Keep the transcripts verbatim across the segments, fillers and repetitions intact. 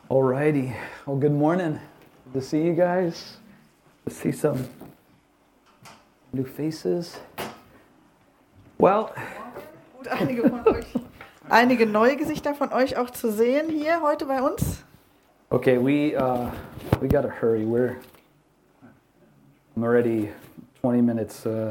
Alrighty. Well, good morning. Good to see you guys. To see some new faces. Well, Gut, einige von euch, einige neue Gesichter von euch auch zu sehen hier heute bei uns. okay, we uh, we gotta hurry. We're I'm already twenty minutes uh,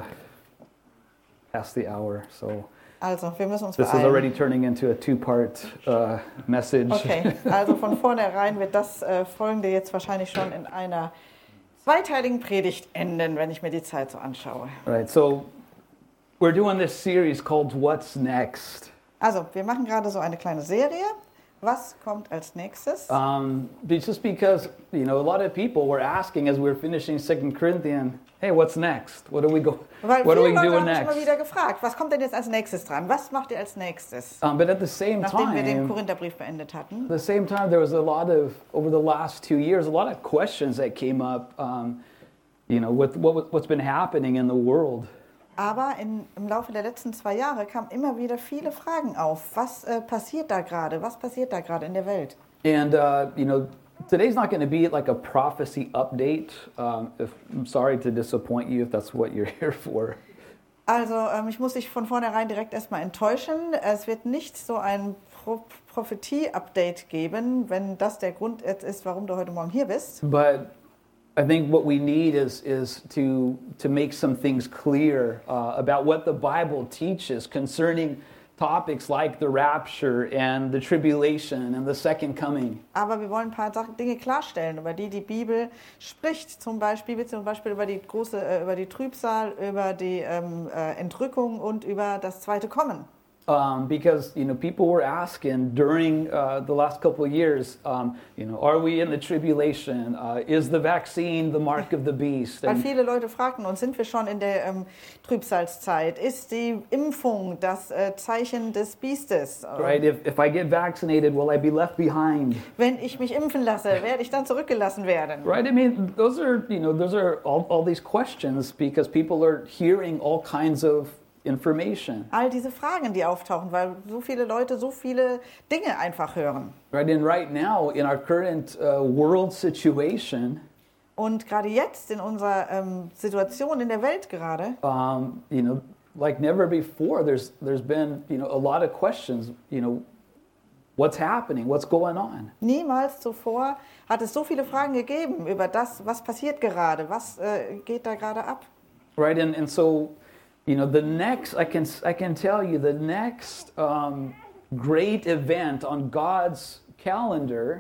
past the hour, so Also, wir müssen uns this is beeilen. already turning into a two-part uh, message. Okay, also von vornherein wird das äh, Folgende jetzt wahrscheinlich schon in einer zweiteiligen Predigt enden, wenn ich mir die Zeit so anschaue. Right. So we're doing this series called What's Next. Also, wir machen gerade so eine kleine Serie. Was kommt als nächstes? Um, be- just because, you know, a lot of people were asking as we were finishing Second Corinthians, hey, what's next? What do we go? Weil What are viele we Leute doing haben mich next? immer wieder gefragt, was kommt denn jetzt als nächstes dran? Was macht ihr als nächstes? Um, but at the same Nachdem wir den time, Korintherbrief beendet hatten. at the same time, there was a lot of over the last two years, a lot of questions that came up. Um, you know, with what what's been happening in the world. Aber in, im Laufe der letzten zwei Jahre kamen immer wieder viele Fragen auf. Was äh, passiert da gerade? Was passiert da gerade in der Welt? And uh, you know, today's not going to be like a prophecy update. Um, if, I'm sorry to disappoint you if that's what you're here for. Also ähm, ich muss dich von vornherein direkt erstmal enttäuschen. Es wird nicht so ein Pro Prophetie-Update geben, wenn das der Grund jetzt ist, warum du heute Morgen hier bist. But I think what we need is is to to make some things clear uh, about what the Bible teaches concerning topics like the rapture and the tribulation and the second coming. Aber wir wollen ein paar Sachen, Dinge klarstellen, über die die Bibel spricht. Zum Beispiel, zum Beispiel über die große, äh, über die Trübsal, über die ähm, äh, Entrückung und über das zweite Kommen. Um, because you know people were asking during uh, the last couple of years, um, you know, are we in the tribulation? Uh, is the vaccine the mark of the beast? Weil And, viele Leute fragten uns, sind wir schon in der ähm, Trübsalzeit? Ist die Impfung das äh, Zeichen des Biestes? right? If if I get vaccinated, will I be left behind? Wenn ich mich impfen lasse, werde ich dann zurückgelassen werden? Right? I mean, those are, you know, those are all, all these questions because people are hearing all kinds of information. All diese Fragen, die auftauchen, weil so viele Leute so viele Dinge einfach hören. Right? And right now, in our current uh, world situation, Und gerade jetzt in unserer ähm, Situation in der Welt gerade, um, you know, like never before, there's there's been, you know, a lot of questions, you know, what's happening, what's going on. niemals zuvor hat es so viele Fragen gegeben über das, was passiert gerade, was äh, geht da gerade ab. Right? And and so, you know, the next, I can I can tell you, the next um, great event on God's calendar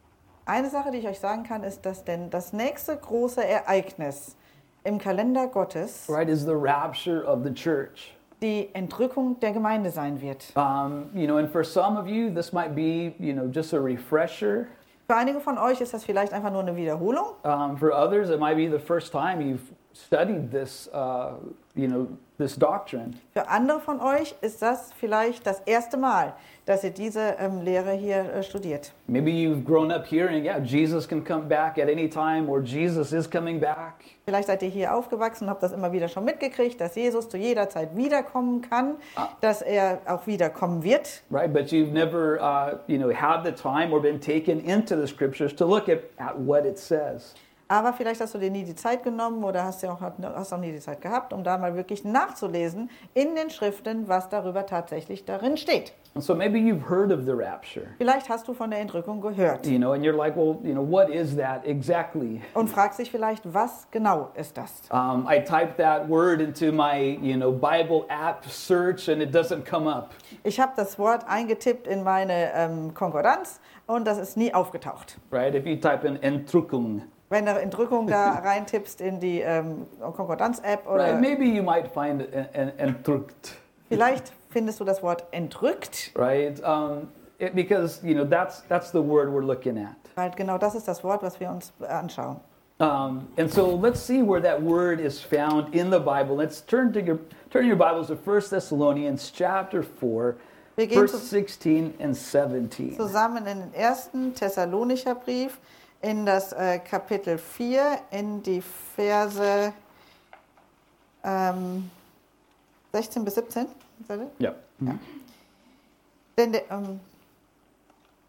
Eine Sache, die ich euch sagen kann, ist, dass denn das nächste große Ereignis im Kalender Gottes right, is the rapture of the church. die Entrückung der Gemeinde sein wird. Um, you know, and for some of you, this might be, you know, just a refresher. Für einige von euch ist das vielleicht einfach nur eine Wiederholung. Um, for others, it might be the first time you've studied this, uh, you know, this doctrine. Für andere von euch ist das vielleicht das erste Mal, dass ihr diese ähm, Lehre hier äh, studiert. Maybe you've grown up hearing, yeah, Jesus can come back at any time, or Jesus is coming back. Vielleicht seid ihr hier aufgewachsen und habt das immer wieder schon mitgekriegt, dass Jesus zu jeder Zeit wiederkommen kann, Ah. dass er auch wiederkommen wird. Right, but you've never, uh, you know, had the time or been taken into the scriptures to look at, at what it says. Aber vielleicht hast du dir nie die Zeit genommen oder hast ja auch, hast auch nie die Zeit gehabt, um da mal wirklich nachzulesen in den Schriften, was darüber tatsächlich darin steht. And so maybe you've heard of the rapture, Vielleicht hast du von der Entrückung gehört you know, and you're like, well, you know, what is that exactly? und fragst dich vielleicht, was genau ist das? Um, I typed that word into my, you know, Bible app search, and it doesn't come up. Ich habe das Wort eingetippt in meine ähm, Konkordanz und das ist nie aufgetaucht. Right? If you type in Entrückung, Wenn du Entrückung da reintippst in die ähm, Konkordanz-App right? oder Maybe you might find en- en- entrückt, vielleicht findest du das Wort entrückt, right? Um, it, because you know that's that's the word we're looking at. weil genau das ist das Wort, was wir uns anschauen. Um, and so let's see where that word is found in the Bible. Let's turn to your turn your Bibles to First Thessalonians chapter four, Wir gehen verse zu, sixteen and seventeen. zusammen in den ersten Thessalonicher Brief, in das äh, Kapitel vier, in die Verse ähm, sechzehn bis siebzehn. Yeah. Ja. Denn der, ähm,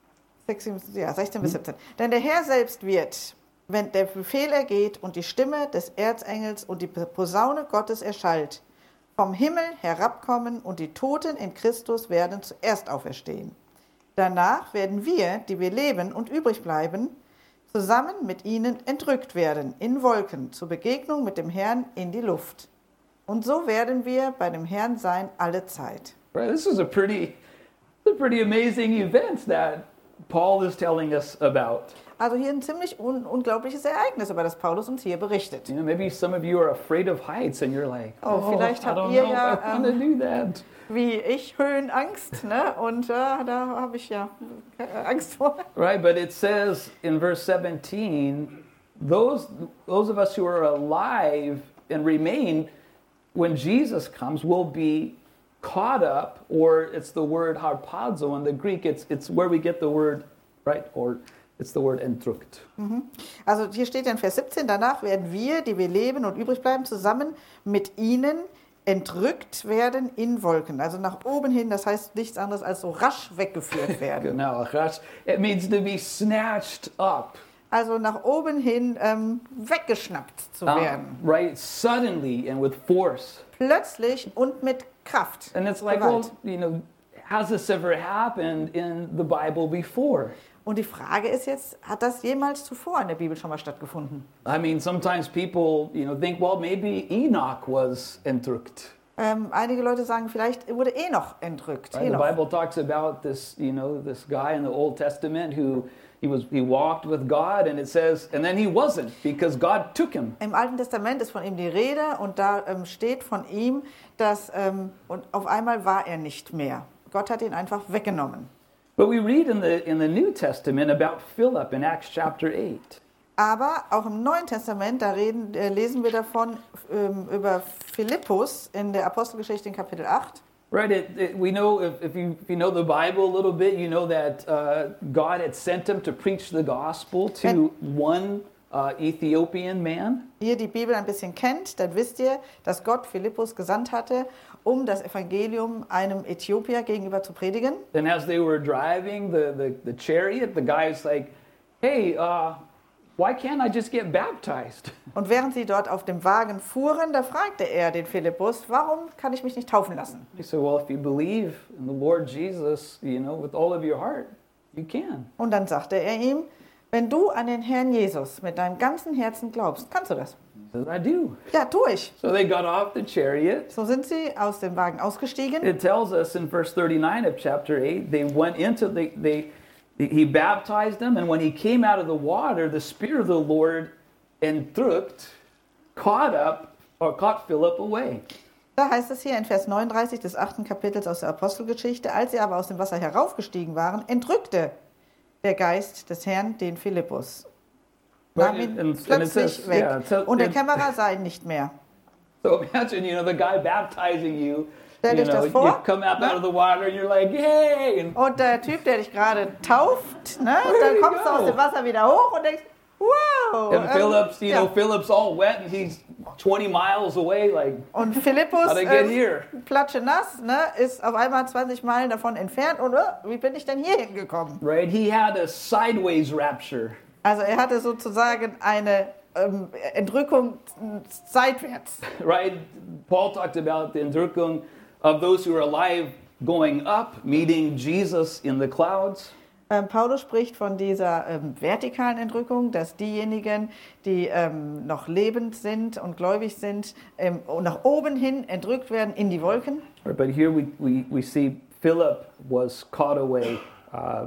Ja, sechzehn bis siebzehn. Denn der Herr selbst wird, wenn der Befehl ergeht und die Stimme des Erzengels und die Posaune Gottes erschallt, vom Himmel herabkommen und die Toten in Christus werden zuerst auferstehen. Danach werden wir, die wir leben und übrig bleiben, zusammen mit ihnen entrückt werden in Wolken zur Begegnung mit dem Herrn in die Luft. Und so werden wir bei dem Herrn sein alle Zeit. Right, this is a pretty, a pretty amazing event that Paul is telling us about. Also hier ein ziemlich un unglaubliches Ereignis, über das Paulus uns hier berichtet. You know, maybe some of you are afraid of heights and you're like, Oh, oh, vielleicht I habt don't ihr know ja, if I want to ähm, do that. Wie ich Höhenangst, ne? Und äh, da habe ich ja äh, Angst vor. Right, but it says in verse seventeen, those, those of us who are alive and remain when Jesus comes will be caught up, or it's the word harpazo in the Greek, it's, it's where we get the word, right, or it's the word entrückt. Mhm. Also hier steht ja in Vers siebzehn, danach werden wir, die wir leben und übrig bleiben, zusammen mit ihnen entrückt werden in Wolken. Also nach oben hin, das heißt nichts anderes als so rasch weggeführt werden. Genau, rasch. It means to be snatched up. Also nach oben hin ähm, weggeschnappt zu Um, werden. right, suddenly and with force. Plötzlich und mit Kraft. And it's like, well, Gewalt. you know, has this ever happened in the Bible before? Und die Frage ist jetzt, hat das jemals zuvor in der Bibel schon mal stattgefunden? I mean, sometimes people, you know, think, well, maybe Enoch was entrückt. Ähm, einige Leute sagen, vielleicht wurde Enoch entrückt. Right? The Henoch. Bible talks about this, you know, this guy in the Old Testament who he was he walked with God, and it says, and then he wasn't because God took him. Im Alten Testament ist von ihm die Rede und da ähm, steht von ihm, dass ähm, und auf einmal war er nicht mehr. Gott hat ihn einfach weggenommen. But we read in the in the New Testament about Philip in Acts chapter eight. Aber auch im Neuen Testament, da reden, äh, lesen wir davon ähm, über Philippus in der Apostelgeschichte in Kapitel acht. Right, it, it, we know if, if, you, if you know the Bible a little bit, you know that uh, God had sent him to preach the gospel to one uh, Ethiopian man. Ihr die Bibel ein bisschen kennt, dann wisst ihr, dass Gott Philippus gesandt hatte, um das Evangelium einem Äthiopier gegenüber zu predigen. And as they were driving the, the, the chariot, the guy's like, hey, uh, why can't I just get baptized? Und während sie dort auf dem Wagen fuhren, da fragte er den Philippus, warum kann ich mich nicht taufen lassen? He said, well, if you believe in the Lord Jesus, you know, with all of your heart, you can. Und dann sagte er ihm, wenn du an den Herrn Jesus mit deinem ganzen Herzen glaubst, kannst du das. He said, I do. Ja, tu ich. So they got off the chariot. So sind sie aus dem Wagen ausgestiegen. It tells us in verse thirty-nine of chapter eight, they went into the, they, he baptized them, and when he came out of the water, the Spirit of the Lord entrückt, caught up, or caught Philip away. Da heißt es hier in Vers neununddreißig des achten Kapitels aus der Apostelgeschichte, als sie aber aus dem Wasser heraufgestiegen waren, entrückte der Geist des Herrn den Philippus. Nahm ihn And- and it plötzlich says, weg. yeah, it says- Und der it- Kämmerer sah ihn nicht mehr. So imagine, you know, the guy baptizing you. Stell You dich know, das vor, you come out, ne? out of the water and you're like, yay! And Und der Typ, der dich gerade tauft, ne, Where dann did he kommst du go? aus dem Wasser wieder hoch und denkst, wow. And ähm, Philip's, you ja. know, Philip's all wet and he's twenty miles away, like, Und Philippus, how'd I get ähm, here? Platsche nass, ne, ist auf einmal zwanzig Meilen davon entfernt und äh, wie bin ich denn hier hingekommen? Right? He had a sideways rapture. Also er hatte sozusagen eine ähm, Entrückung seitwärts. Right? Paul talked about the Entrückung of those who are alive going up, meeting Jesus in the clouds. Ähm, Paulus spricht von dieser ähm, vertikalen Entrückung, dass diejenigen, die ähm, noch lebend sind und gläubig sind, ähm, nach oben hin entrückt werden in die Wolken. Right, but here we, we, we see Philip was caught away uh,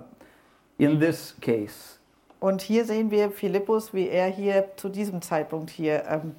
in this case. Und hier sehen wir Philippus, wie er hier zu diesem Zeitpunkt hier ähm,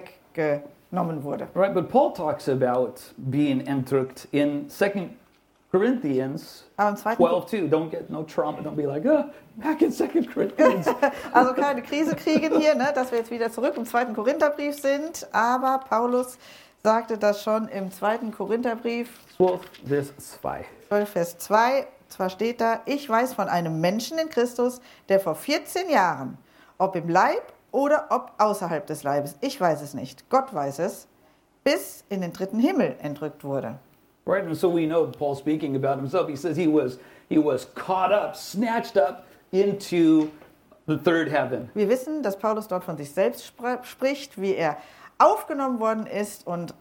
weggenommen wurde. Right, but Paul talks about being entrückt in Second Corinthians Aber im zweiten, twelve two. Don't get no trauma. Don't be like, oh, back in Second Corinthians. also keine Krise kriegen hier, ne, dass wir jetzt wieder zurück im zweiten Korintherbrief sind. Aber Paulus sagte das schon im zweiten Korintherbrief, zwölf, Vers zwei. zwölf, Vers zwei. Zwar steht da, ich weiß von einem Menschen in Christus, der vor vierzehn Jahren, ob im Leib oder ob außerhalb des Leibes, ich weiß es nicht, Gott weiß es, bis in den dritten Himmel entrückt wurde. Right, and so we know Paul speaking about himself. He says he was he was caught up, snatched up into the third heaven. Wir wissen, dass Paulus dort von sich selbst spr- spricht, wie er aufgenommen worden ist und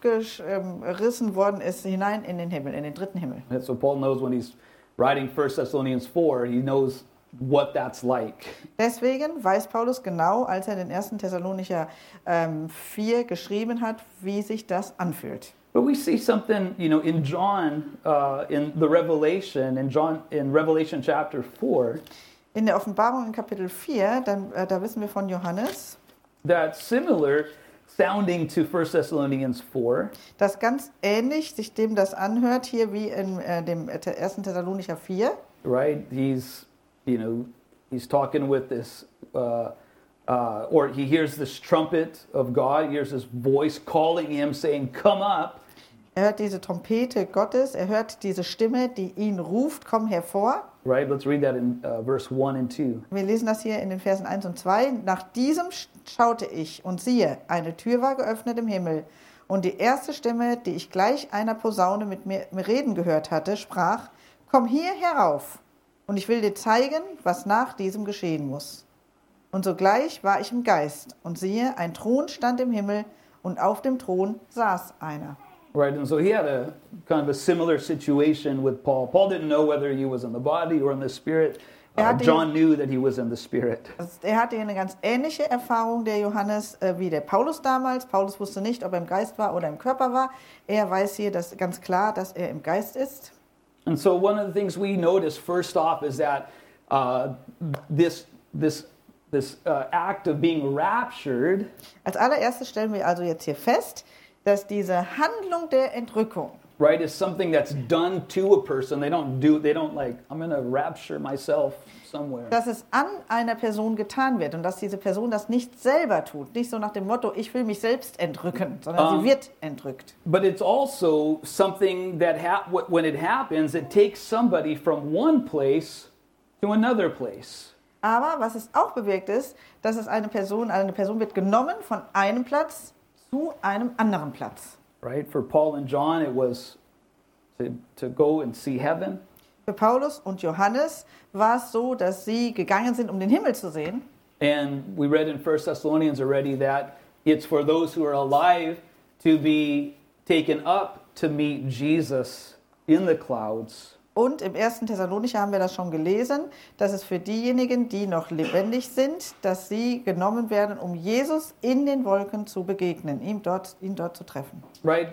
aufgerissen worden ist hinein in den Himmel, in den dritten Himmel. And so Paul knows when he's writing First Thessalonians four, he knows what that's like. Deswegen weiß Paulus genau, als er den ersten Thessalonicher ähm, vier geschrieben hat, wie sich das anfühlt. But we see something, you know, in John, uh, in the Revelation, in John, in Revelation chapter four, In der Offenbarung in Kapitel vier, dann, äh, da wissen wir von Johannes, that's similar sounding to First Thessalonians four. dass ganz ähnlich sich dem das anhört, hier wie in äh, dem ersten Thessalonicher vier. Right? He's, you know, he's talking with this, uh, uh, or he hears this trumpet of God. He hears this voice calling him, saying, "Come up." Er hört diese Trompete Gottes, er hört diese Stimme, die ihn ruft, komm hervor. Right? Let's read that in uh, verse one and two. Wir lesen das hier in den Versen eins und zwei. Nach diesem schaute ich und siehe, eine Tür war geöffnet im Himmel. Und die erste Stimme, die ich gleich einer Posaune mit mir reden gehört hatte, sprach, komm hier herauf und ich will dir zeigen, was nach diesem geschehen muss. Und sogleich war ich im Geist und siehe, ein Thron stand im Himmel und auf dem Thron saß einer. Right, and so he had a kind of a similar situation with Paul. Paul didn't know whether he was in the body or in the spirit. Er Uh, hatte- John knew that he was in the spirit. Also er hatte hier eine ganz ähnliche Erfahrung, der Johannes, äh, wie der Paulus damals. Paulus wusste nicht, ob er im Geist war oder im Körper war. Er weiß hier dass, ganz klar, dass er im Geist ist. And so one of the things we notice first off is that uh, this this this uh, act of being raptured Als allererstes stellen wir also jetzt hier fest, dass diese Handlung der Entrückung, right, is something that's done to a person. They don't do, they don't like, I'm going to rapture myself somewhere. dass es an einer Person getan wird und dass diese Person das nicht selber tut. Nicht so nach dem Motto, ich will mich selbst entrücken, sondern Ähm. sie wird entrückt. But it's also something that ha- wh- when it happens, it takes somebody from one place to another place. Aber was es auch bewirkt ist, dass es eine Person, eine Person wird genommen von einem Platz zu einem anderen Platz. Right? For Paul and John, it was to, to go and see heaven. Für Paulus und Johannes war es so, dass sie gegangen sind, um den Himmel zu sehen. And we read in First Thessalonians already that it's for those who are alive to be taken up to meet Jesus in the clouds. Und im ersten Thessalonicher haben wir das schon gelesen, dass es für diejenigen, die noch lebendig sind, dass sie genommen werden, um Jesus in den Wolken zu begegnen, ihm dort, ihn dort zu treffen. Right?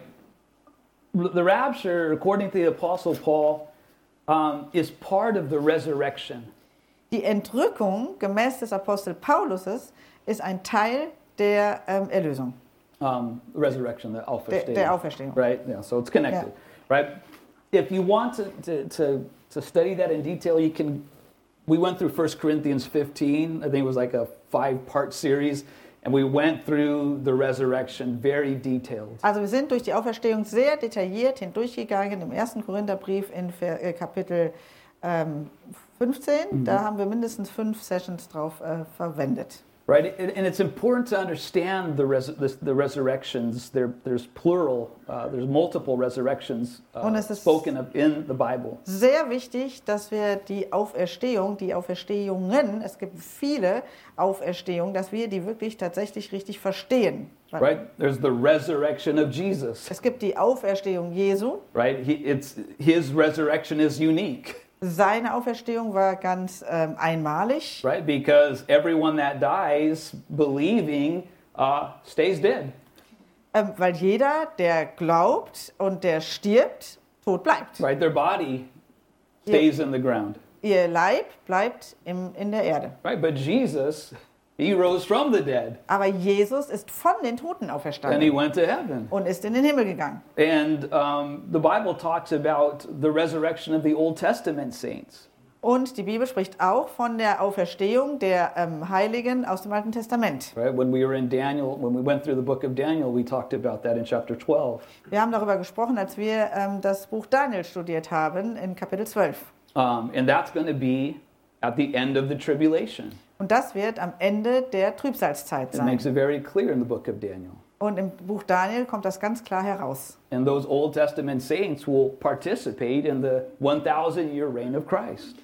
The rapture, according to the Apostle Paul, um, is part of the resurrection. Die Entrückung, gemäß des Apostel Pauluses, ist ein Teil der ähm, Erlösung, Um, resurrection, the der, Auferstehung. der Auferstehung. Right? Yeah, so it's connected. Right? If you want to, to, to, to study that in detail, you can. We went through First Corinthians fifteen. I think it was like a five-part series, and we went through the resurrection very detailed. Also wir sind durch die Auferstehung sehr detailliert hindurchgegangen im ersten Korintherbrief in Ver- äh, Kapitel ähm, fünfzehn. Da haben wir mindestens fünf Sessions drauf äh, verwendet. Right, and and it's important to understand the res- the, the resurrections. There, there's plural. Uh, there's multiple resurrections uh, Und es ist- spoken of in the Bible. Sehr wichtig, dass wir die Auferstehung, die Auferstehungen, es gibt viele Auferstehungen, dass wir die wirklich tatsächlich richtig verstehen. Right, there's the resurrection of Jesus. Es gibt die Auferstehung Jesu. Right, he, it's his resurrection is unique. Seine Auferstehung war ganz ähm, einmalig, Right, because everyone that dies believing uh, stays dead. ähm, weil jeder, der glaubt und der stirbt, tot bleibt. Right, their body stays in the ground. Ihr Leib bleibt im, in der Erde. Right, but Jesus, he rose from the dead Aber Jesus ist von den Toten and he auferstanden went to heaven. und ist in den Himmel gegangen. And um, the Bible talks about the resurrection of the Old Testament saints. Und die Bibel spricht auch von der Auferstehung der ähm, Heiligen aus dem Alten Testament. Right, when we were in Daniel, when we went through the book of Daniel, we talked about that in chapter twelve. Wir haben darüber gesprochen, als wir ähm, das Buch Daniel studiert haben in Kapitel zwölf. Um, and that's going to be at the end of the tribulation. Und das wird am Ende der Trübsalzeit It sein. makes it very clear in the book of Daniel. Und im Buch Daniel kommt das ganz klar heraus. And those Old Testament saints will participate in the one thousand year reign of Christ.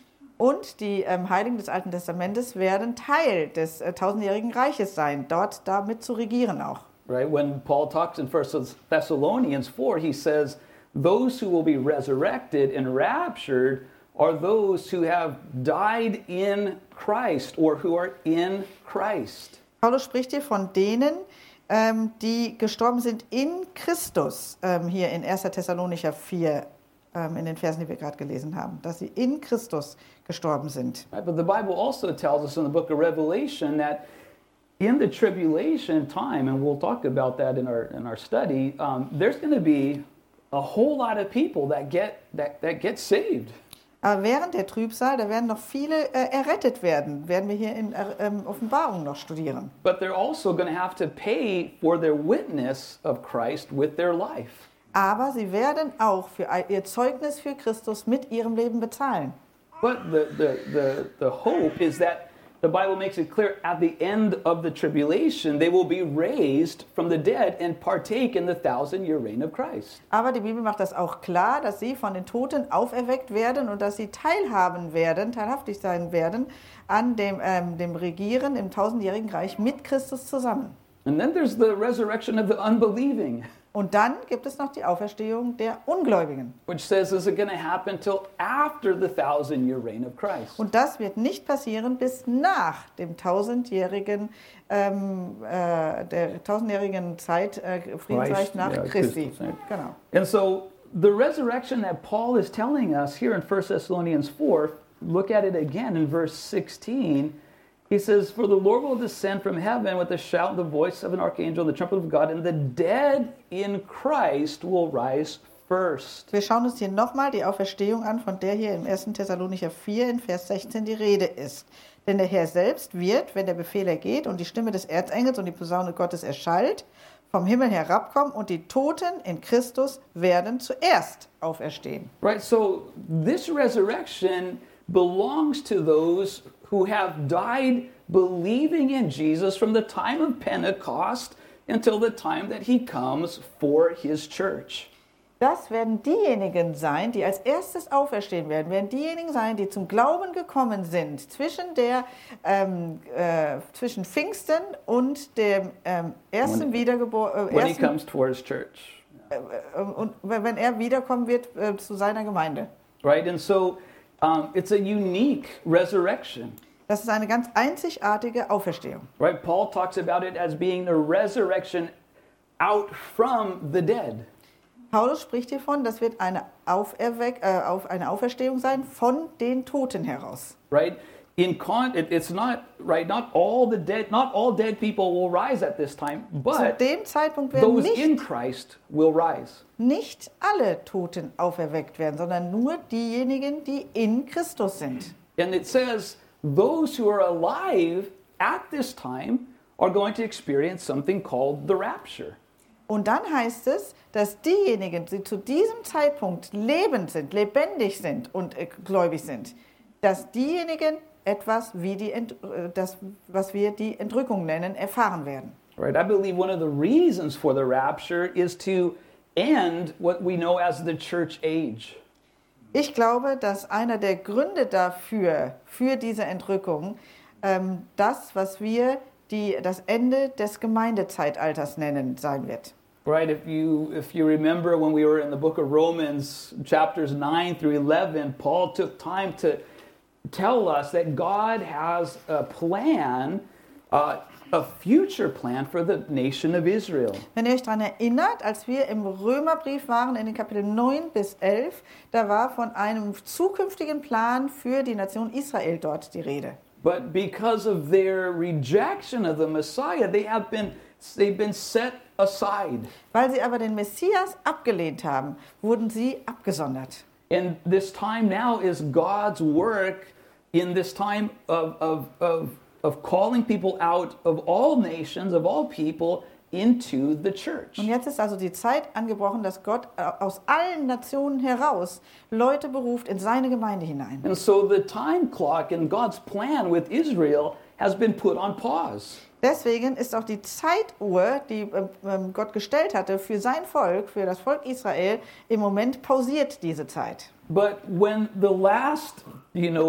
Und die ähm, Heiligen des Alten Testamentes werden Teil des äh, tausendjährigen Reiches sein, dort damit zu regieren auch. Right? When Paul talks in First Thessalonians four, he says, those who will be resurrected and raptured are those who have died in Christ or who are in Christ. Paulus spricht hier von denen, ähm, die gestorben sind in Christus, ähm, hier in erster Thessalonicher vier, ähm, in den Versen, die wir gerade gelesen haben, dass sie in Christus gestorben sind. Right? But the Bible also tells us in the book of Revelation that in the tribulation time, and we'll talk about that in our in our study, um, there's going to be a whole lot of people that get that that get saved. Aber während der Trübsal, da werden noch viele äh, errettet werden, werden wir hier in äh, ähm, Offenbarung noch studieren. But they're also going to have to pay for their witness of Christ with their life. Aber sie werden auch für ihr Zeugnis für Christus mit ihrem Leben bezahlen. But the the the the hope is that the Bible makes it clear at the end of the tribulation they will be raised from the dead and partake in the thousand-year reign of Christ. Aber die Bibel macht das auch klar, dass sie von den Toten auferweckt werden und dass sie teilhaben werden, teilhaftig sein werden an dem, ähm, dem Regieren im tausendjährigen Reich mit Christus zusammen. And then there's the resurrection of the unbelieving. Und dann gibt es noch die Auferstehung der Ungläubigen. Which says is it going to happen till after the thousand-year reign of Christ. Und das wird nicht passieren bis nach dem tausendjährigen, ähm, äh, der tausendjährigen Zeit, äh, Friedensreich Christ, nach yeah, Christi. Christus, yeah. Genau. And so the resurrection that Paul is telling us here in First Thessalonians four, look at it again in verse sixteen. He says, for the Lord will descend from heaven with a shout, the voice of an archangel, the trumpet of God, and the dead in Christ will rise first. Wir schauen uns hier nochmal die Auferstehung an, von der hier im ersten Thessalonicher vier in Vers sechzehn die Rede ist. Denn der Herr selbst wird, wenn der Befehl ergeht und die Stimme des Erzengels und die Posaune Gottes erschallt, vom Himmel herabkommen und die Toten in Christus werden zuerst auferstehen. Right, so this resurrection belongs to those who have died believing in Jesus from the time of Pentecost until the time that he comes for his church. Das werden diejenigen sein, die als erstes auferstehen werden, werden diejenigen sein, die zum Glauben gekommen sind zwischen, der, ähm, äh, zwischen Pfingsten und dem ähm, ersten Wiedergeborenen. Äh, when he comes for his church. Äh, äh, und wenn er wiederkommen wird äh, zu seiner Gemeinde. Right, and so um, it's a unique resurrection. Das ist eine ganz einzigartige Auferstehung. Right, Paul talks about it as being the resurrection out from the dead. Paulus spricht hiervon, das wird eine, Auferweck, äh, auf, eine Auferstehung sein von den Toten heraus. Right, in con, it, it's not right. Not all the dead, not all dead people will rise at this time, Zu but dem Zeitpunkt werden those in nicht, Christ will rise. nicht alle Toten auferweckt werden, sondern nur diejenigen, die in Christus sind. And it says those who are alive at this time are going to experience something called the rapture. Und dann heißt es, dass diejenigen, die zu diesem Zeitpunkt lebend sind, lebendig sind und äh, gläubig sind, dass diejenigen etwas wie die Ent, äh, das, was wir die Entrückung nennen, erfahren werden. Right? I believe one of the reasons for the rapture is to end what we know as the church age. Ich glaube, dass einer der Gründe dafür, für diese Entrückung, ähm, das, was wir die, das Ende des Gemeindezeitalters nennen, sein wird. Right, if you if you remember when we were in the book of Romans, chapters nine through eleven, Paul took time to tell us that God has a plan, uh, a future plan for the nation of Israel. Wenn ihr euch daran erinnert, als wir im Römerbrief waren, in den Kapiteln neun bis elf, da war von einem zukünftigen Plan für die Nation Israel dort die Rede. But because of their rejection of the Messiah, they have been they've been set aside. Weil sie aber den Messias abgelehnt haben, wurden sie abgesondert. And this time now is God's work in this time of, of, of, of calling people out of all nations, of all people, into the church. Und jetzt ist also die Zeit angebrochen, dass Gott aus allen Nationen heraus Leute beruft in seine Gemeinde hinein. And so the time clock in God's plan with Israel has been put on pause. Deswegen ist auch die Zeituhr, die ähm, Gott gestellt hatte für sein Volk, für das Volk Israel, im Moment pausiert diese Zeit. But when the last, you know,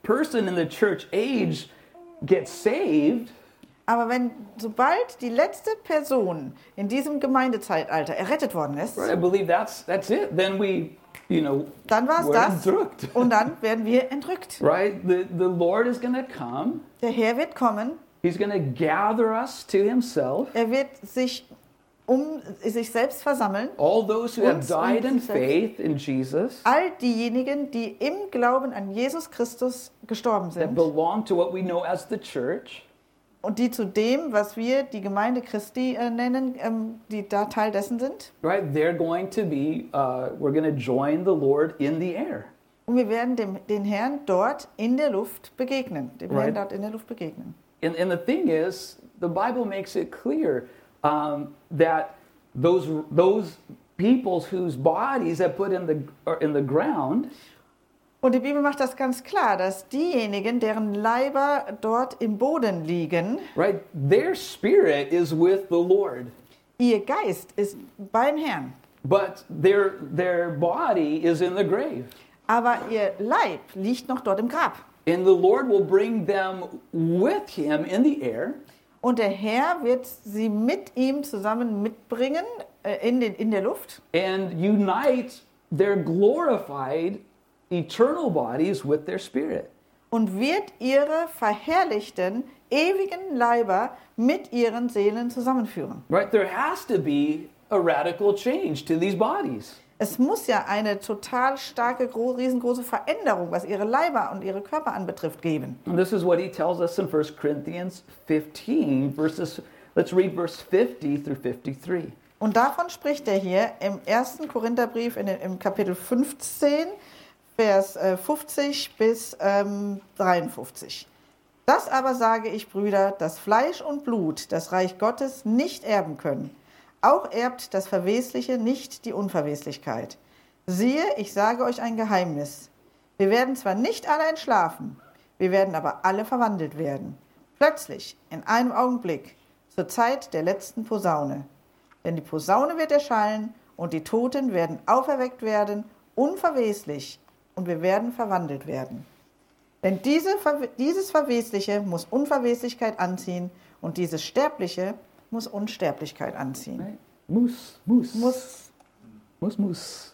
person in the church age gets saved, Aber wenn, sobald die letzte Person in diesem Gemeindezeitalter errettet worden ist, right, I believe that's that's it. Then we, you know, dann war es we're das entrückt. und dann werden wir entrückt. Right? The the Lord is going to come. Der Herr wird kommen, He's going to gather us to himself. er wird sich um sich selbst versammeln. All those who have Uns und died in sich selbst. faith in Jesus, All diejenigen, die im Glauben an Jesus Christus gestorben that sind belong to what we know as the church, und die zu dem, was wir die Gemeinde Christi äh, nennen, ähm, die da Teil dessen sind. right? They're going to be, uh, we're going to join the Lord in the air. Und wir werden dem, den Herrn dort in der Luft begegnen. Dem Herrn Right. dort in der Luft begegnen. And, and the thing is, the Bible makes it clear um, that those, those peoples whose bodies have put in the, are in the ground, Und die Bibel macht das ganz klar, dass diejenigen, deren Leiber dort im Boden liegen, right, their spirit is with the Lord. ihr Geist ist beim Herrn. But their, their body is in the grave. Aber ihr Leib liegt noch dort im Grab. And the Lord will bring them with him in the air. Und der Herr wird sie mit ihm zusammen mitbringen äh, in, den, in der Luft And unite their glorified eternal bodies with their spirit. und wird ihre verherrlichten, ewigen Leiber mit ihren Seelen zusammenführen. Right? There has to be a radical change to these bodies. Es muss ja eine total starke, gro- riesengroße Veränderung, was ihre Leiber und ihre Körper anbetrifft, geben. And this is what he tells us in First Corinthians fifteen, verses, let's read verse fifty through fifty-three. Und davon spricht er hier im ersten Korintherbrief in, den- im Kapitel fünfzehn, Vers äh, fünfzig bis ähm, dreiundfünfzig. Das aber sage ich, Brüder, dass Fleisch und Blut das Reich Gottes nicht erben können. Auch erbt das Verwesliche nicht die Unverweslichkeit. Siehe, ich sage euch ein Geheimnis. Wir werden zwar nicht alle entschlafen, wir werden aber alle verwandelt werden. Plötzlich, in einem Augenblick, zur Zeit der letzten Posaune. Denn die Posaune wird erschallen und die Toten werden auferweckt werden, unverweslich, und wir werden verwandelt werden. Denn diese, dieses Verwesliche muss Unverweslichkeit anziehen und dieses Sterbliche muss Unsterblichkeit anziehen. Right? Moose, moose. Muss, Moose, moose.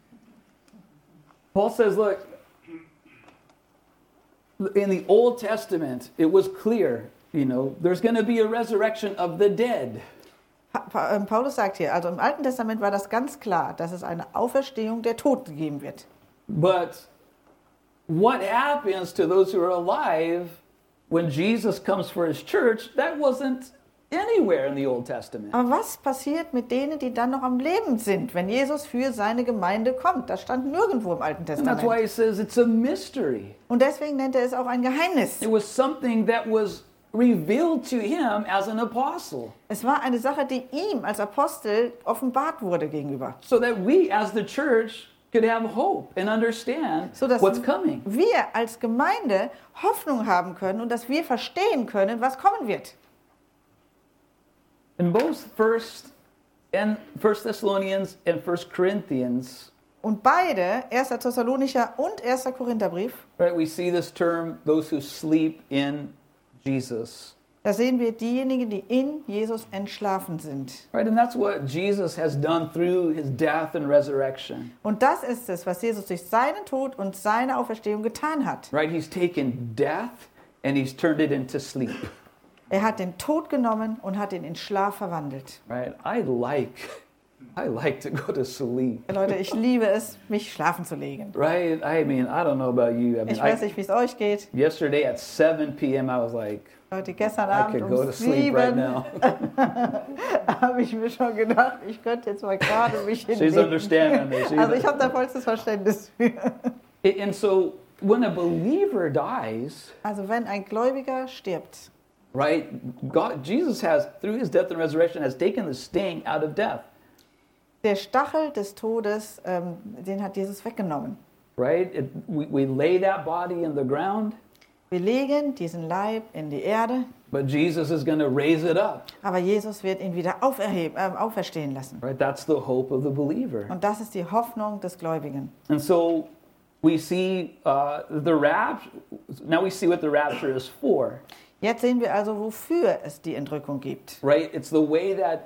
Paul says, look, in the Old Testament, it was clear, you know, there's going to be a resurrection of the dead. Pa- Pa- ähm, Paulus sagt hier, also im Alten Testament war das ganz klar, dass es eine Auferstehung der Toten geben wird. But what happens to those who are alive when Jesus comes for his church, that wasn't anywhere in the Old Testament. Aber was passiert mit denen, die dann noch am Leben sind, wenn Jesus für seine Gemeinde kommt? Das stand nirgendwo im Alten And that's why Testament. he says it's a mystery. Und deswegen nennt er es auch ein Geheimnis. It was something that was revealed to him as an apostle, Es war eine Sache, die ihm als Apostel offenbart wurde gegenüber. so that we as the church could have hope and understand So dass what's coming. wir als Gemeinde Hoffnung haben können und dass wir verstehen können, was kommen wird. In both First and First Thessalonians and First Corinthians, Und beide, erster Thessalonicher und erster Korintherbrief, right, we see this term, those who sleep in Jesus. da sehen wir diejenigen, die in Jesus entschlafen sind. Right, and that's what Jesus has done through his death and resurrection. Und das ist es, was Jesus durch seinen Tod und seine Auferstehung getan hat. Right, he's taken death and he's turned it into sleep. Er hat den Tod genommen und hat ihn in Schlaf verwandelt. Right, I like, I like to go to sleep. Leute, ich liebe es, mich schlafen zu legen. Right, I mean, I don't know about you. I mean, Ich weiß I, nicht, wie es euch geht. yesterday at seven p.m. I was like, Leute, gestern I Abend could go um to sleep right sieben now. habe ich mir schon gedacht, ich könnte jetzt mal gerade mich She's hinlegen. understanding this. She's- Also ich habe da vollstes Verständnis für. And so when a believer dies, Also wenn ein Gläubiger stirbt, right, God, Jesus has, through his death and resurrection, has taken the sting out of death, der Stachel des Todes, ähm, den hat Jesus weggenommen. right? It, we, we lay that body in the ground, Wir legen diesen Leib in die Erde, but Jesus is going to raise it up, aber Jesus wird ihn wieder auferheben, äh, auferstehen lassen. right? That's the hope of the believer. Und das ist die Hoffnung des Gläubigen. And so we see uh, the rapture. Now we see what the rapture is for, Jetzt sehen wir also, wofür es die Entrückung gibt. right? It's the way that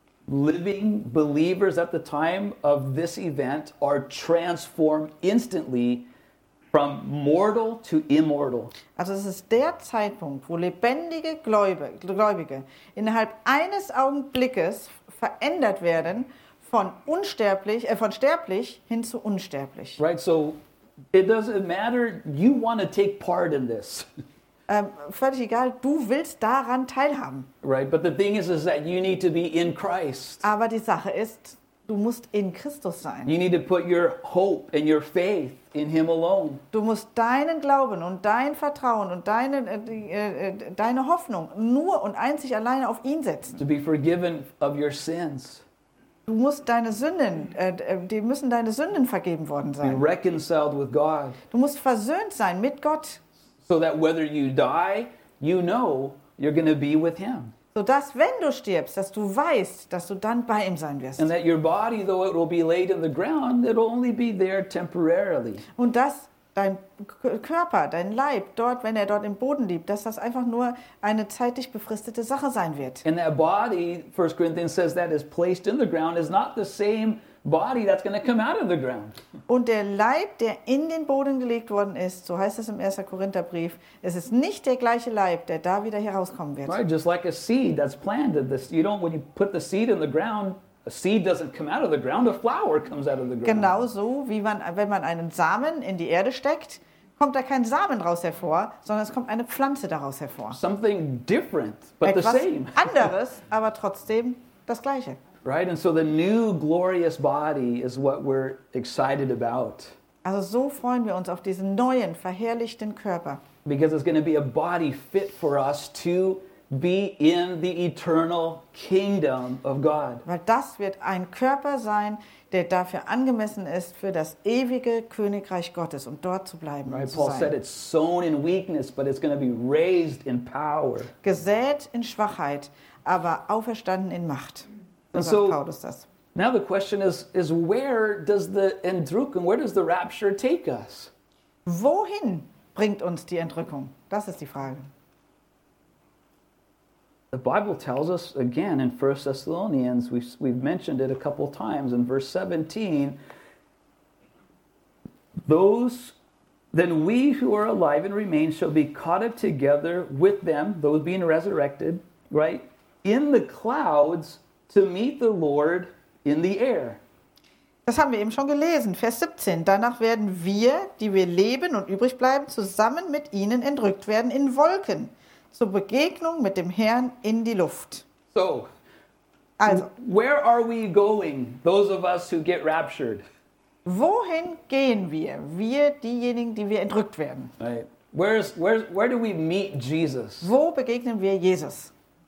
living believers at the time of this event are transformed instantly from mortal to immortal. Also es ist der Zeitpunkt, wo lebendige Gläubige, Gläubige innerhalb eines Augenblickes verändert werden von unsterblich, äh, von sterblich hin zu unsterblich. Right? So it doesn't matter. You want to take part in this. Ähm, völlig egal, du willst daran teilhaben. Right? But the thing is, is that you need to be in Christ. Aber die Sache ist, du musst in Christus sein. You need to put your hope and your faith in Him alone. Du musst deinen Glauben und dein Vertrauen und deine, äh, die, äh, deine Hoffnung nur und einzig alleine auf ihn setzen. To be forgiven of your sins. Du musst deine Sünden, äh, die müssen deine Sünden vergeben worden Be sein. reconciled with God. Du musst versöhnt sein mit Gott, So that whether you die, you know you're going to be with Him. sodass, wenn du stirbst, dass du weißt, dass du dann bei ihm sein wirst. And that your body, though it will be laid in the ground, it'll only be there temporarily. Und dass dein K- Körper, dein Leib, dort, wenn er dort im Boden liegt, dass das einfach nur eine zeitlich befristete Sache sein wird. And that body, First Corinthians says, that is placed in the ground is not the same body that's going to come out of the ground. Und der Leib, der in den Boden gelegt worden ist, so heißt es im ersten Korintherbrief, es ist nicht der gleiche Leib, der da wieder herauskommen wird. Right? Just like a seed that's planted. This, you don't, when you put the seed in the ground, a seed doesn't come out of the ground, a flower comes out of the ground. Genauso wie man, wenn man einen Samen in die Erde steckt, kommt da kein Samen daraus hervor, sondern es kommt eine Pflanze daraus hervor. Something different, but the Etwas same. anderes, aber trotzdem das Gleiche. Right? And so the new glorious body is what we're excited about. Also so freuen wir uns auf diesen neuen, verherrlichten Körper. Because it's going to be a body fit for us to be in the eternal kingdom of God. Weil das wird ein Körper sein, der dafür angemessen ist, für das ewige Königreich Gottes, um dort zu bleiben. Right? Und zu Paul said sein. it's sown in weakness, but it's going to be raised in power. Gesät in Schwachheit, aber auferstanden in Macht. So And sagt so- Paulus das. Now the question is, is where does the Entrückung, where does the rapture take us? Wohin bringt uns die Entrückung? Das ist die Frage. The Bible tells us again in First Thessalonians, we've, we've mentioned it a couple times in verse seventeen, those, then we who are alive and remain shall be caught up together with them, those being resurrected, right, in the clouds to meet the Lord in the air. Das haben wir eben schon gelesen, Vers siebzehn. Danach werden wir, die wir leben und übrig bleiben, zusammen mit ihnen entrückt werden in Wolken, zur Begegnung mit dem Herrn in die Luft. So, Also, where are we going, those of us who get raptured? wohin gehen wir, wir diejenigen, die wir entrückt werden? Right? Where's, where's, where do we meet Jesus? Wo begegnen wir Jesus?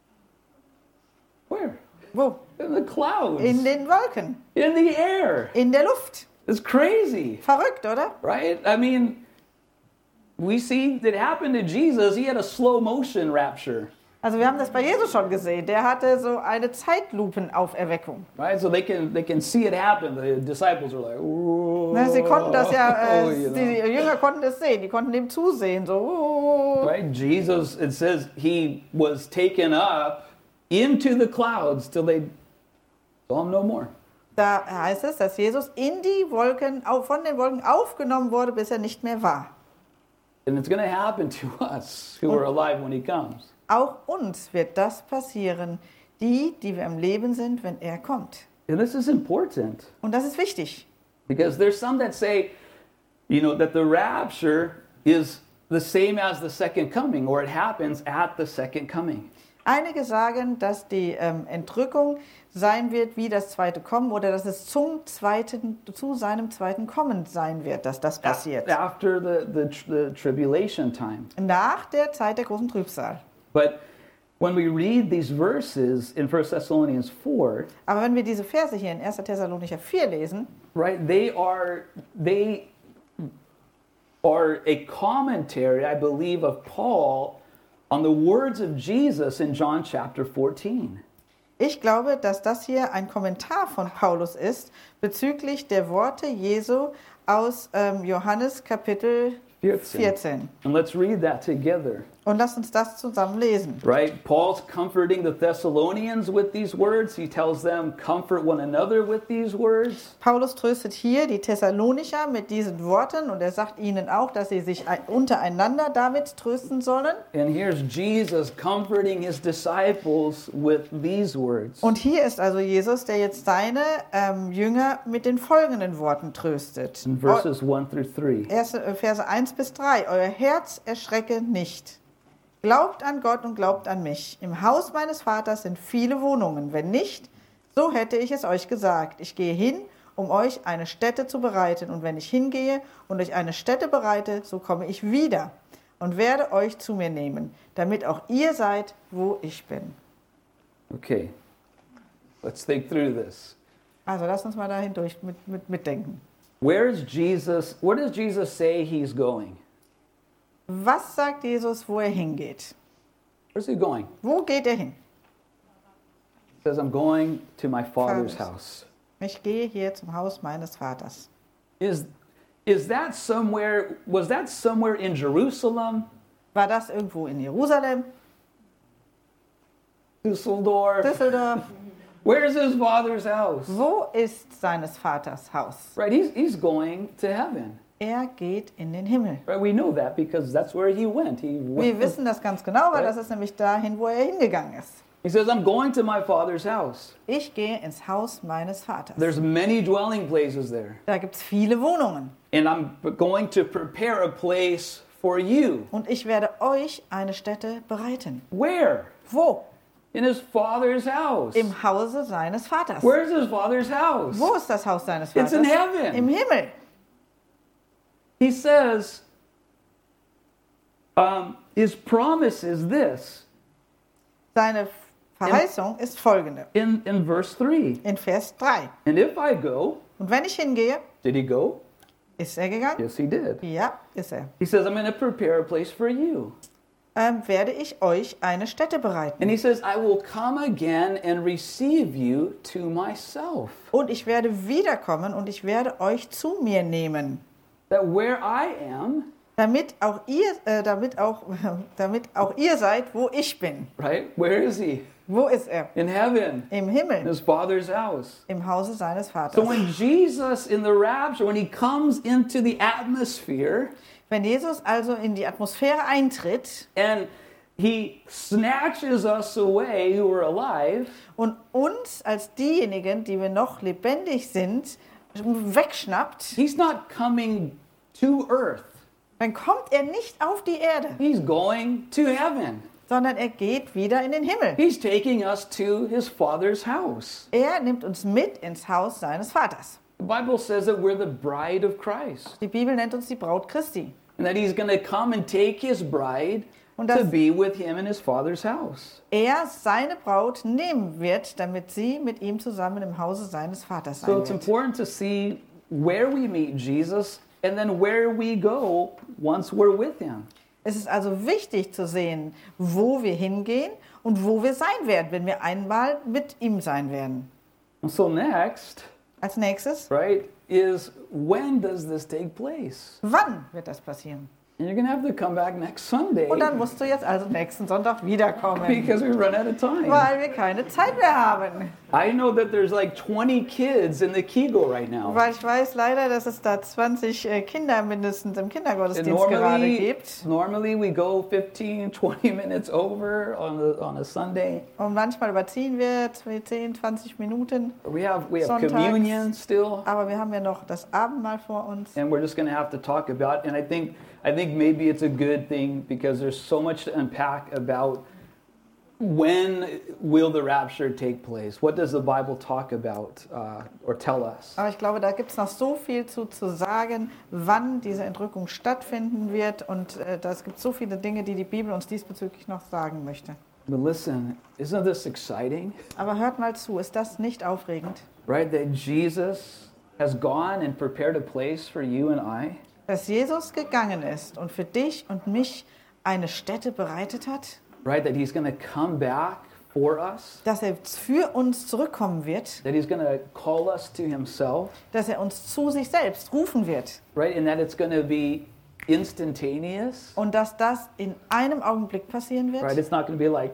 Where? Wo? In the clouds. In den Wolken, In the air. in der Luft. It's crazy, Verrückt, oder? right? I mean, we see that happened to Jesus. He had a slow motion rapture, Also wir haben das bei Jesus schon gesehen. Der hatte so eine Zeitlupenauferweckung. right? So they can they can see it happen. The disciples are like, "Whoa." Na, sie konnten das ja, Oh, äh, you know. die Jünger konnten das sehen, die konnten dem zusehen. So, oh. Right? Jesus, it says he was taken up into the clouds till they saw him no more. Da heißt es, dass Jesus in die Wolken, auf- von den Wolken aufgenommen wurde, bis er nicht mehr war. And it's going to happen to us who are alive when he comes. Auch uns wird das passieren, die, die wir im Leben sind, wenn er kommt. And this is important. Und das ist wichtig. Because there's some that say, you know, that the rapture is the same as the second coming, or it happens at the second coming. Einige sagen, dass die ähm, Entrückung sein wird wie das zweite Kommen oder dass es zum zweiten, zu seinem zweiten Kommen sein wird, dass das passiert. After the, the, the tribulation time. Nach der Zeit der großen Trübsal. But when we read these verses in First Thessalonians four, Aber wenn wir diese Verse hier in erster Thessalonicher vier lesen, right, they are, they are a commentary, I believe, of Paul on the words of Jesus in John chapter fourteen. ich glaube, dass das hier ein Kommentar von Paulus ist bezüglich der Worte Jesu aus ähm, Johannes Kapitel vierzehn. vierzehn. And let's read that together. Und lasst uns das zusammen lesen. Right? Paul's comforting the Thessalonians with these words. He tells them, comfort one another with these words. Paulus tröstet hier die Thessalonicher mit diesen Worten und er sagt ihnen auch, dass sie sich ein- untereinander damit trösten sollen. And here's Jesus comforting his disciples with these words. Und hier ist also Jesus, der jetzt seine ähm, Jünger mit den folgenden Worten tröstet. In verses one through three. Erste, äh, Verse eins bis drei. Euer Herz erschrecke nicht. Glaubt an Gott und glaubt an mich. Im Haus meines Vaters sind viele Wohnungen. Wenn nicht, so hätte ich es euch gesagt. Ich gehe hin, um euch eine Stätte zu bereiten. Und wenn ich hingehe und euch eine Stätte bereite, so komme ich wieder und werde euch zu mir nehmen, damit auch ihr seid, wo ich bin. Okay. Let's think through this. Also lasst uns mal dahin durch mit, mit, mitdenken. Where is Jesus? Where does Jesus say he's going? Was sagt Jesus, wo er hingeht? Where's he going? Wo geht er hin? He says, I'm going to my father's Father's. house. Ich gehe hier zum Haus meines Vaters. Is, is that somewhere, was that somewhere in Jerusalem, War das irgendwo in Jerusalem, Düsseldorf? Düsseldorf? Where's his father's house? Wo ist seines Vaters Haus? Right, he's, he's going to heaven. Er geht in den Himmel. Right, we know that because that's where he went. He Wir went. wissen das ganz genau, weil das ist nämlich dahin, wo er hingegangen ist. He says, I'm going to my father's house. Ich gehe ins Haus meines Vaters. There's many dwelling places there. Da gibt es viele Wohnungen. And I'm going to prepare a place for you. Und ich werde euch eine Stätte bereiten. Where? Wo? In his father's house. Im Hause seines Vaters. Where's his father's house? Wo ist das Haus seines It's Vaters? in heaven. Im Himmel. He says, um, his promise is this Seine Verheißung ist folgende. in, in verse three. In Vers drei. And if I go, Und wenn ich hingehe, did he go? ist er gegangen? Yes, he did. Ja, ist er. He says, I'm going to prepare a place for you. Ähm, werde ich euch eine Stätte bereiten. And he says, I will come again and receive you to myself. Und ich werde wiederkommen und ich werde euch zu mir nehmen, That where I am, damit auch ihr, äh, damit auch, damit auch ihr seid, wo ich bin. right? Where is he? Wo ist er? In heaven, Im in Himmel, his father's house. im Hause seines So Vaters. when Jesus in the rapture, when he comes into the atmosphere Wenn Jesus also in die Atmosphäre eintritt and he snatches us away who are alive, und uns als diejenigen, die wir noch lebendig sind, wegschnappt, he's not coming to earth. dann kommt er nicht auf die Erde, He's going to heaven. sondern er geht wieder in den Himmel. He's taking us to his father's house. Er nimmt uns mit ins Haus seines Vaters. The Bible says that we're the bride of Christ. Die Bibel nennt uns die Braut Christi. And that he's going to come and take his bride Und to dass be with him in his father's house. er seine Braut nehmen wird, damit sie mit ihm zusammen im Hause seines Vaters So sein it's wird. important to see where we meet Jesus and then where we go once we're with him. Es ist also wichtig zu sehen, wo wir hingehen und wo wir sein werden, wenn wir einmal mit ihm sein werden. And so next, Als nächstes, right, is when does this take place? wann wird das passieren? And you're going to have to come back next Sunday Und dann musst du jetzt also nächsten Sonntag wiederkommen, because we run out of time. weil wir keine Zeit mehr haben. I know that there's like twenty kids in the Kegel right now. Weil ich weiß leider, dass es da zwanzig äh, Kinder mindestens im And Kindergottesdienst gerade normally, gibt. normally we go fifteen, twenty minutes over on, the, on a Sunday. Und manchmal überziehen wir zehn, zwanzig Minuten. We have, we have Sonntags. communion still. Aber wir haben ja noch das Abendmahl vor uns. And we're just going to have to talk about, and I think, I think maybe it's a good thing because there's so much to unpack about when will the rapture take place? What does the Bible talk about uh, or tell us? Aber ich glaube, da gibt es noch so viel zu, zu sagen, wann diese Entrückung stattfinden wird. Und äh, es gibt so viele Dinge, die die Bibel uns diesbezüglich noch sagen möchte. But listen, isn't this exciting? Aber hört mal zu, ist das nicht aufregend? Right, that Jesus has gone and prepared a place for you and I? Dass Jesus gegangen ist und für dich und mich eine Stätte bereitet hat? Right, that he's going to come back for us, dass er für uns zurückkommen wird, that he's going to call us to himself, dass er uns zu sich selbst rufen wird right? And that it's going to be instantaneous, und dass das in einem Augenblick passieren wird. right? It's not going to be like,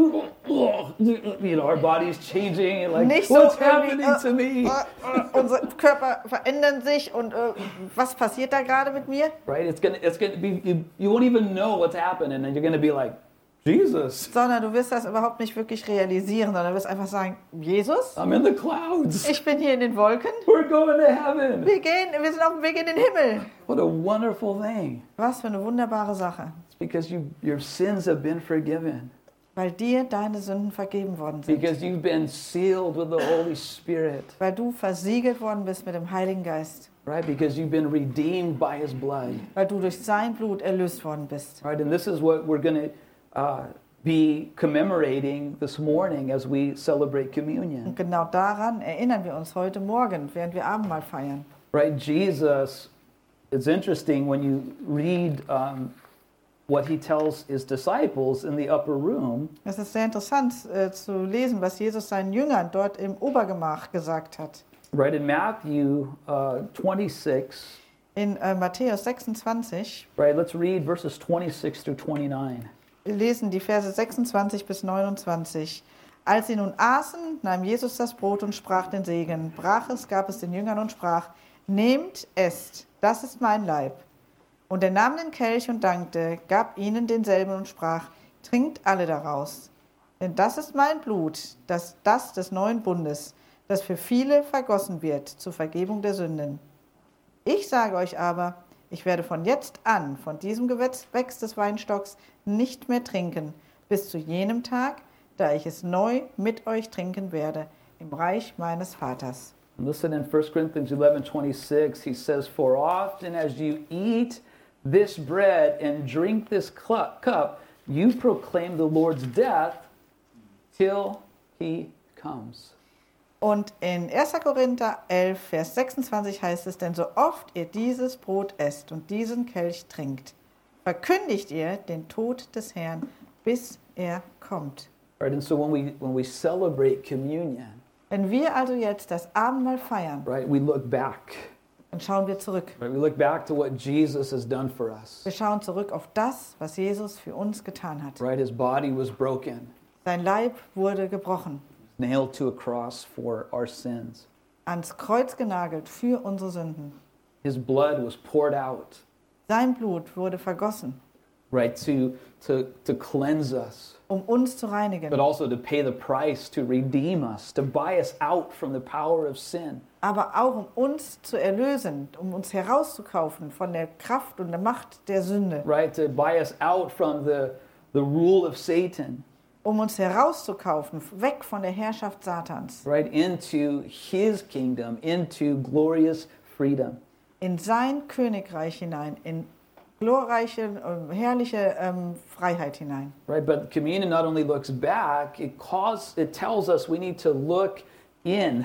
you know, our body's changing and like, Nicht so what's irgendwie, happening to äh, me? äh, äh, unsere Körper verändern sich und äh, was passiert da gerade mit mir? Right? It's gonna, it's gonna be, you, you won't even know what's happening, and you're gonna be like, Jesus, Sondern du wirst das überhaupt nicht wirklich realisieren, sondern du wirst einfach sagen, Jesus, I'm in the clouds. ich bin hier in den Wolken, We're going to heaven. wir gehen, wir sind auf dem Weg in den Himmel. What a wonderful thing. Was für eine wunderbare Sache, It's because you, your sins have been forgiven. weil dir deine Sünden vergeben worden sind, Because you've been sealed with the Holy Spirit. weil du versiegelt worden bist mit dem Heiligen Geist, Right? Because you've been redeemed by His blood. weil du durch sein Blut erlöst worden bist. Right? And this is what we're going to uh, be commemorating this morning as we celebrate communion. Und genau daran erinnern wir uns heute Morgen, während wir Abendmahl feiern. Right? Jesus, it's interesting when you read um, what He tells His disciples in the upper room. Es ist sehr interessant äh, zu lesen, was Jesus seinen Jüngern dort im Obergemach gesagt hat. Right? In Matthew uh, twenty-six, In äh, Matthäus sechsundzwanzig, right? Let's read verses twenty-six through twenty-nine. wir lesen die Verse sechsundzwanzig bis neunundzwanzig. Als sie nun aßen, nahm Jesus das Brot und sprach den Segen, brach es, gab es den Jüngern und sprach, nehmt, esst, das ist mein Leib. Und er nahm den Kelch und dankte, gab ihnen denselben und sprach, trinkt alle daraus. Denn das ist mein Blut, das, das des neuen Bundes, das für viele vergossen wird zur Vergebung der Sünden. Ich sage euch aber, ich werde von jetzt an von diesem Gewächs des Weinstocks nicht mehr trinken, bis zu jenem Tag, da ich es neu mit euch trinken werde, im Reich meines Vaters. And listen, in First Corinthians eleven twenty-six, he says, for often as you eat this bread and drink this cl- cup, you proclaim the Lord's death till he comes. Und in erster Korinther elf, Vers sechsundzwanzig heißt es, denn so oft ihr dieses Brot esst und diesen Kelch trinkt, verkündigt ihr den Tod des Herrn, bis er kommt. Right? And so when we when we celebrate communion, Wenn wir also jetzt das Abendmahl feiern, right, we look back. dann schauen wir zurück. Right? We look back to what Jesus has done for us. Wir schauen zurück auf das, was Jesus für uns getan hat. Right? His body was broken, Sein Leib wurde gebrochen, nailed to a cross for our sins. ans Kreuz genagelt für unsere Sünden. His blood was poured out, Sein Blut wurde vergossen, right, to to to cleanse us, um uns zu reinigen, but also to pay the price to redeem us, to buy us out from the power of sin. aber auch um uns zu erlösen, um uns herauszukaufen von der Kraft und der Macht der Sünde, Right? To buy us out from the the rule of Satan, um uns herauszukaufen, weg von der Herrschaft Satans, right, into his kingdom, into glorious freedom. in sein Königreich hinein, in glorreiche, äh, herrliche ähm, Freiheit hinein. Right? But communion not only looks back, it calls it tells us we need to look in.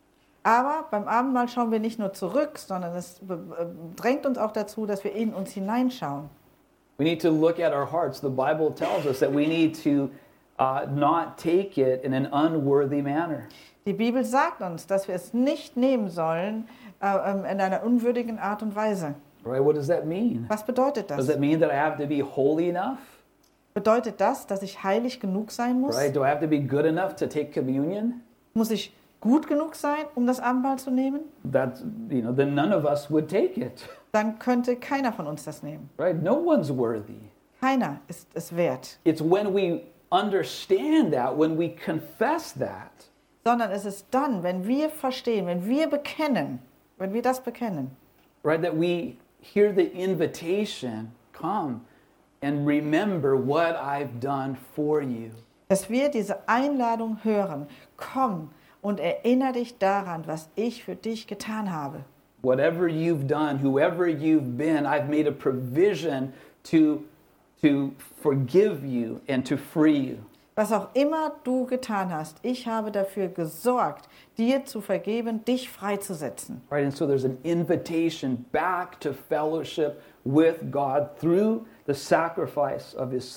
Aber beim Abendmahl schauen wir nicht nur zurück, sondern es be- äh, drängt uns auch dazu, dass wir in uns hineinschauen. We need to look at our hearts. The Bible tells us that we need to uh, not take it in an unworthy manner. Die Bibel sagt uns, dass wir es nicht nehmen sollen äh, ähm, in einer unwürdigen Art und Weise. Right? What does that mean? Was bedeutet Does das? that mean that I have to be holy enough? Bedeutet das, dass ich heilig genug sein muss? Right? Do I have to be good enough to take communion? Muss ich gut genug sein, um das Abendmahl zu nehmen? That's, you know, then none of us would take it. Dann könnte keiner von uns das nehmen. Right? No one's worthy. Keiner ist es wert. It's when we understand that, when we confess that, Sondern es ist dann, wenn wir verstehen, wenn wir bekennen, wenn wir das bekennen, right, that we hear the invitation, come and remember what I've done for you. dass wir diese Einladung hören, komm und erinnere dich daran, was ich für dich getan habe. Whatever you've done, whoever you've been, I've made a provision to, to forgive you and to free you. Was auch immer du getan hast, ich habe dafür gesorgt, dir zu vergeben, dich freizusetzen. Right, and so there's an invitation back to fellowship with God through the sacrifice of His Son.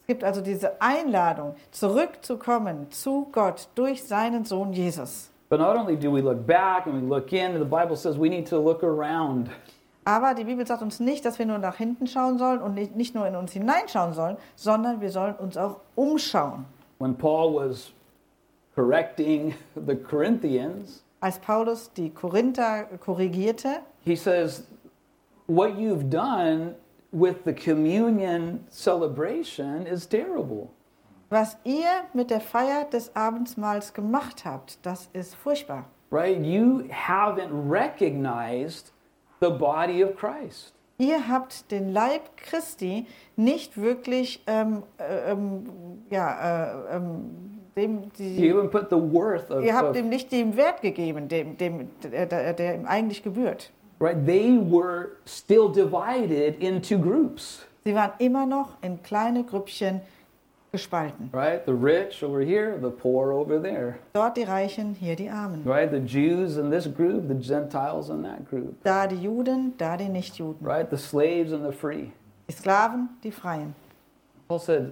Es gibt also diese Einladung, zurückzukommen zu Gott durch seinen Sohn Jesus. But not only do we look back and we look in, the Bible says we need to look around. Aber die Bibel sagt uns nicht, dass wir nur nach hinten schauen sollen und nicht nicht nur in uns hineinschauen sollen, sondern wir sollen uns auch umschauen. When Paul was correcting the Corinthians, Als Paulus die Korinther korrigierte, he says, what you've done with the communion celebration is terrible. was ihr mit der Feier des Abendmahls gemacht habt, das ist furchtbar. Right? You haven't recognized the body of Christ. Ihr habt den Leib Christi nicht wirklich, ähm, äh, ähm, ja, äh, ähm, dem, You die, haven't put the worth of, ihr habt of dem nicht den Wert gegeben, dem, dem, der, der, der ihm eigentlich gebührt. right? They were still divided into groups. Sie waren immer noch in kleine Grüppchen gespalten. Right? The rich over here, the poor over there. Dort die Reichen, hier die Armen. Right? The Jews in this group, the Gentiles in that group. Da die Juden, da die Nichtjuden. Right? The slaves and the free. Die Sklaven, die Freien. Paul said,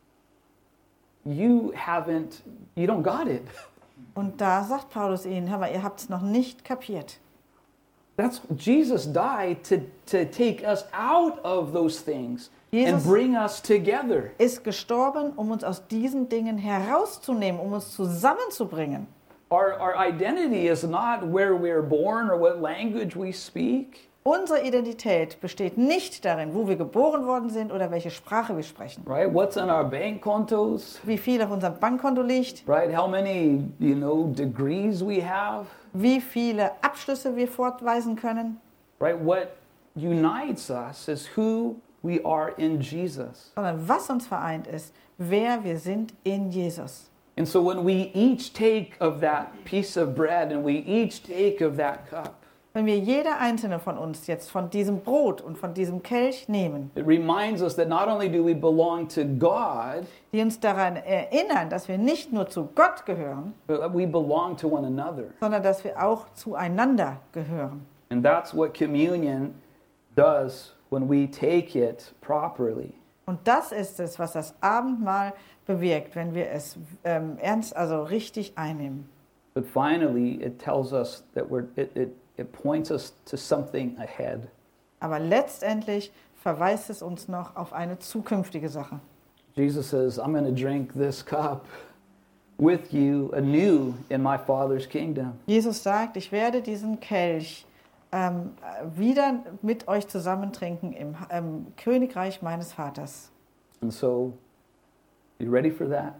you haven't, you don't got it. Und da sagt Paulus ihnen, hör mal, ihr habt es noch nicht kapiert. That's Jesus died to, to take us out of those things and Jesus bring us together. ist gestorben, um uns aus diesen Dingen herauszunehmen, um uns zusammenzubringen. Our, our identity is not where we're born or what language we speak. Unsere Identität besteht nicht darin, wo wir geboren worden sind oder welche Sprache wir sprechen. Right? What's on our bank kontos? Wie viel auf unserem Bankkonto liegt, Right? How many, you know, degrees we have? wie viele Abschlüsse wir fortweisen können. Right? What unites us is who we are in Jesus. Sondern was uns vereint ist, wer wir sind in Jesus. And so when we each take of that piece of bread and we each take of that cup, Wenn wir jeder einzelne von uns jetzt von diesem Brot und von diesem Kelch nehmen, it reminds us that not only do we belong to God, die uns daran erinnern, dass wir nicht nur zu Gott gehören, but we belong to one another. sondern dass wir auch zueinander gehören. And that's what communion does when we take it properly. Und das ist es, was das Abendmahl bewirkt, wenn wir es ähm, ernst, also richtig einnehmen. But finally, it tells us that we're, it, it, it points us to something ahead. Aber letztendlich verweist es uns noch auf eine zukünftige Sache. Jesus says, I'm going to drink this cup with you anew in my Father's kingdom. Jesus sagt, ich werde diesen Kelch ähm, wieder mit euch zusammentrinken im, im Königreich meines Vaters. And so, you ready for that?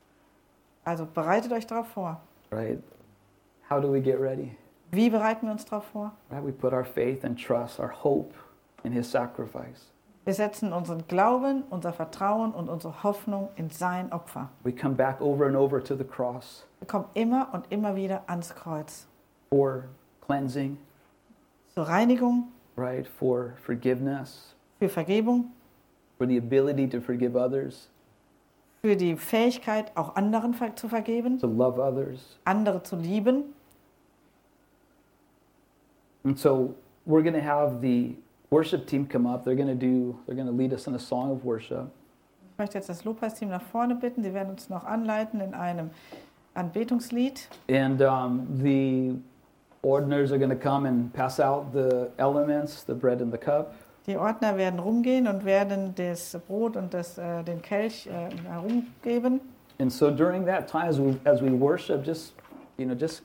Also bereitet euch darauf vor. Right? How do we get ready? Wie bereiten wir uns darauf vor? Right? We put our faith and trust, our hope in his sacrifice. Wir setzen unseren Glauben, unser Vertrauen und unsere Hoffnung in sein Opfer. We come back over and over to the cross Wir kommen immer und immer wieder ans Kreuz. for cleansing, Zur Reinigung, right? For forgiveness, für Vergebung, for the ability to forgive others, für die Fähigkeit, auch anderen ver- zu vergeben, to love others. andere zu lieben. And so we're going to have the worship team come up. They're going to do, they're going to lead us in a song of worship. Ich möchte jetzt das Lobpreisteam nach vorne bitten. Sie werden uns noch anleiten in einem Anbetungslied. And um, the ordiners are going to come and pass out the elements, the bread and the cup. Die Ordner werden rumgehen und werden das Brot und das, äh, den Kelch äh, herumgeben. And so during that time, as we, as we worship, just, you know, just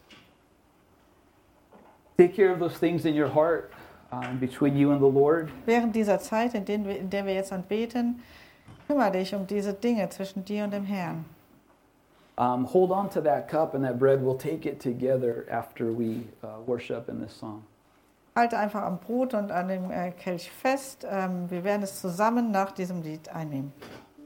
take care of those things in your heart um, between you and the Lord. Während dieser Zeit, in, den wir, in der wir jetzt anbeten, kümmere dich um diese Dinge zwischen dir und dem Herrn. Um, hold on to that cup and that bread. We'll take it together after we uh, worship in this song. Halte einfach am Brot und an dem äh, Kelch fest. Ähm, wir werden es zusammen nach diesem Lied einnehmen.